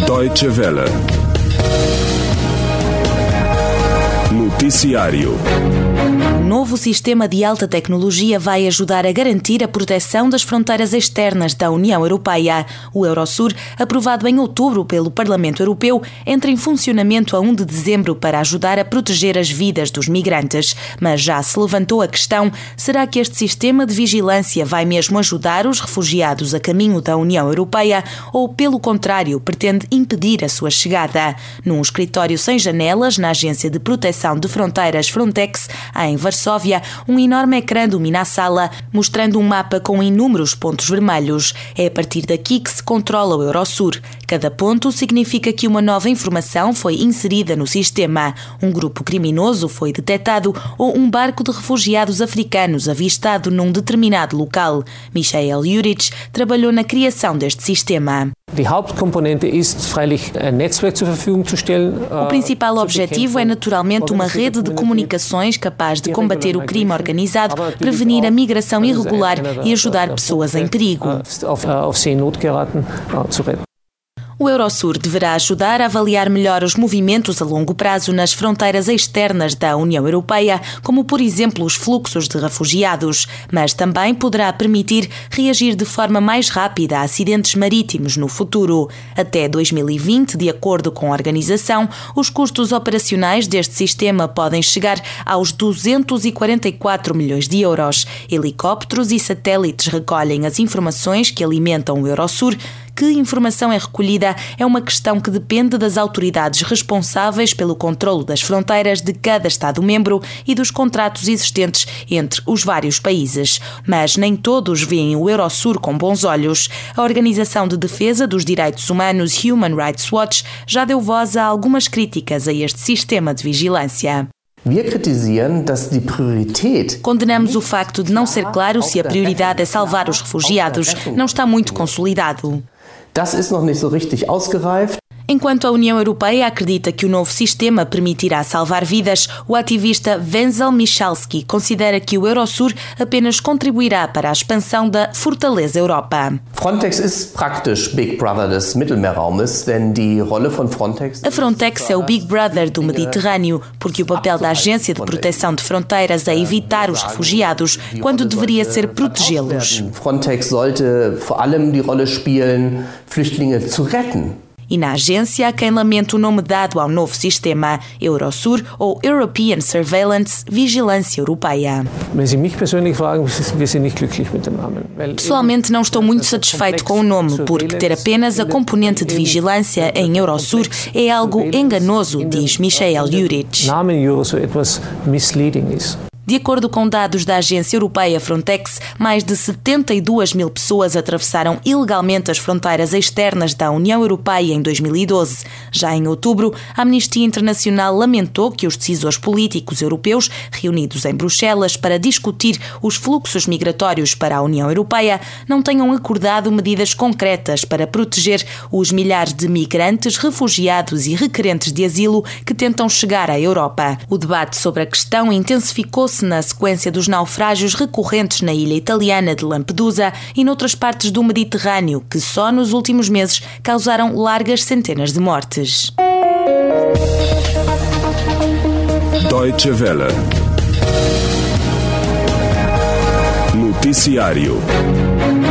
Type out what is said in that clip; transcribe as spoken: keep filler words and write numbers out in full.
Deutsche Welle. Noticiário. Um novo sistema de alta tecnologia vai ajudar a garantir a proteção das fronteiras externas da União Europeia. O Eurosur, aprovado em outubro pelo Parlamento Europeu, entra em funcionamento a primeiro de dezembro para ajudar a proteger as vidas dos migrantes. Mas já se levantou a questão: será que este sistema de vigilância vai mesmo ajudar os refugiados a caminho da União Europeia ou, pelo contrário, pretende impedir a sua chegada? Num escritório sem janelas na Agência de Proteção de Fronteiras Frontex, em Varsóvia, um enorme ecrã domina a sala, mostrando um mapa com inúmeros pontos vermelhos. É a partir daqui que se controla o Eurosur. Cada ponto significa que uma nova informação foi inserida no sistema. Um grupo criminoso foi detectado ou um barco de refugiados africanos avistado num determinado local. Michael Juric trabalhou na criação deste sistema. O principal objetivo é naturalmente uma rede de comunicações capaz de combater o crime organizado, prevenir a migração irregular e ajudar pessoas em perigo. O Eurosur deverá ajudar a avaliar melhor os movimentos a longo prazo nas fronteiras externas da União Europeia, como, por exemplo, os fluxos de refugiados, mas também poderá permitir reagir de forma mais rápida a acidentes marítimos no futuro. Até dois mil e vinte, de acordo com a organização, os custos operacionais deste sistema podem chegar aos duzentos e quarenta e quatro milhões de euros. Helicópteros e satélites recolhem as informações que alimentam o Eurosur. Que informação é recolhida é uma questão que depende das autoridades responsáveis pelo controlo das fronteiras de cada Estado-membro e dos contratos existentes entre os vários países. Mas nem todos veem o Eurosur com bons olhos. A Organização de Defesa dos Direitos Humanos Human Rights Watch já deu voz a algumas críticas a este sistema de vigilância. Condenamos o facto de não ser claro se a prioridade é salvar os refugiados. Não está muito consolidado. Das ist noch nicht so richtig ausgereift. Enquanto a União Europeia acredita que o novo sistema permitirá salvar vidas, o ativista Wenzel Michalski considera que o Eurosur apenas contribuirá para a expansão da Fortaleza Europa. Frontex ist praktisch Big Brother des Mittelmeerraumes, denn die Rolle von Frontex... A Frontex é o Big Brother do Mediterrâneo, porque o papel da Agência de Proteção de Fronteiras é evitar os refugiados, quando deveria ser protegê-los. Frontex sollte vor allem die Rolle spielen, Flüchtlinge zu retten. E na agência há quem lamente o nome dado ao novo sistema, Eurosur ou European Surveillance, Vigilância Europeia. Pessoalmente não estou muito satisfeito com o nome, porque ter apenas a componente de vigilância em Eurosur é algo enganoso, diz Michael Juric. De acordo com dados da Agência Europeia Frontex, mais de setenta e duas mil pessoas atravessaram ilegalmente as fronteiras externas da União Europeia em dois mil e doze. Já em outubro, a Amnistia Internacional lamentou que os decisores políticos europeus, reunidos em Bruxelas para discutir os fluxos migratórios para a União Europeia, não tenham acordado medidas concretas para proteger os milhares de migrantes, refugiados e requerentes de asilo que tentam chegar à Europa. O debate sobre a questão intensificou-se na sequência dos naufrágios recorrentes na ilha italiana de Lampedusa e noutras partes do Mediterrâneo, que só nos últimos meses causaram largas centenas de mortes. Deutsche Welle. Noticiário.